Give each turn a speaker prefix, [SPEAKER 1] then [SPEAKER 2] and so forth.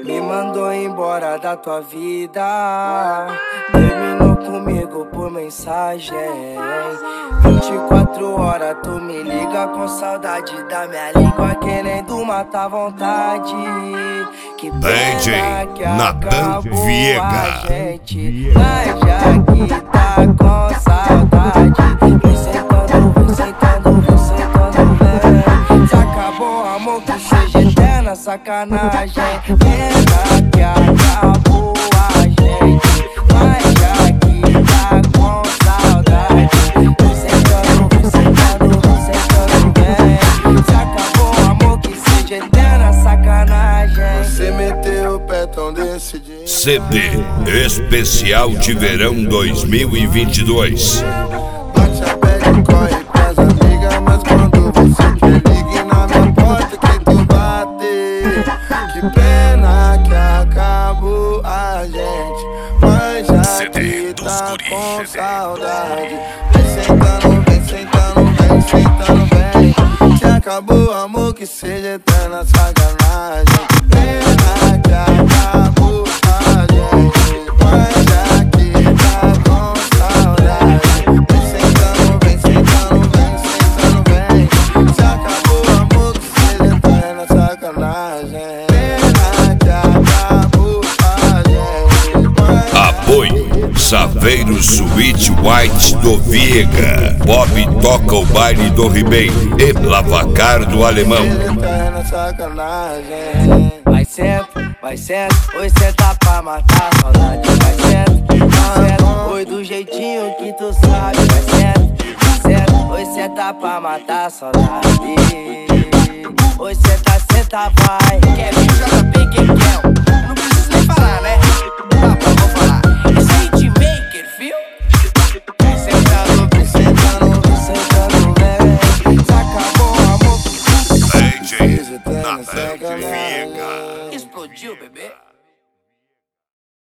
[SPEAKER 1] Me mandou embora da tua vida, terminou comigo por mensagem. 24 horas tu me liga com saudade da minha língua, querendo matar vontade. Que pena que acabou a gente, mas já que tá com saudade, vem sentando, vem. Se acabou o amor, que seja eterna sacanagem. Pena que acabou a gente, mas já que tá com saudade, vem sentando, vem. Se acabou o amor, que seja eterna sacanagem.
[SPEAKER 2] Você meteu o pé tão decidido.
[SPEAKER 3] CD Especial de Verão 2022.
[SPEAKER 2] Bate a bad, corre pras amigas, mas quando você quer, ligue na minha porta que tu bate. Que pena que acabou a gente, mas já que tá com saudade, vem sentando, vem. Que acabou o amor, que seja eterna sacanagem. Pena que acabou a gente, mas já que tá com saudade, vem sentando, vem. Se acabou o amor, que seja eterna sacanagem. Pena que acabou a gente, mas
[SPEAKER 3] Apoio Saveiro Sweet White do Viega, Bob toca o baile do Ribeiro e Lavacar do Alemão.
[SPEAKER 2] eterna sacanagem.
[SPEAKER 1] Vai senta, oi senta pra matar a saudade. Vai senta, oi do jeitinho que tu sabe. Vai senta, oi senta pra matar a saudade. Oi senta, vai. Quer vir JP, quem quer? Não preciso nem falar, né? Vou falar. Esse é hitmaker, viu? Vem sentando, vem. Se acabou o amor,
[SPEAKER 3] DJ
[SPEAKER 2] eterna
[SPEAKER 3] Natan
[SPEAKER 2] sacanagem.
[SPEAKER 3] Viega.
[SPEAKER 1] explodiu, bebê.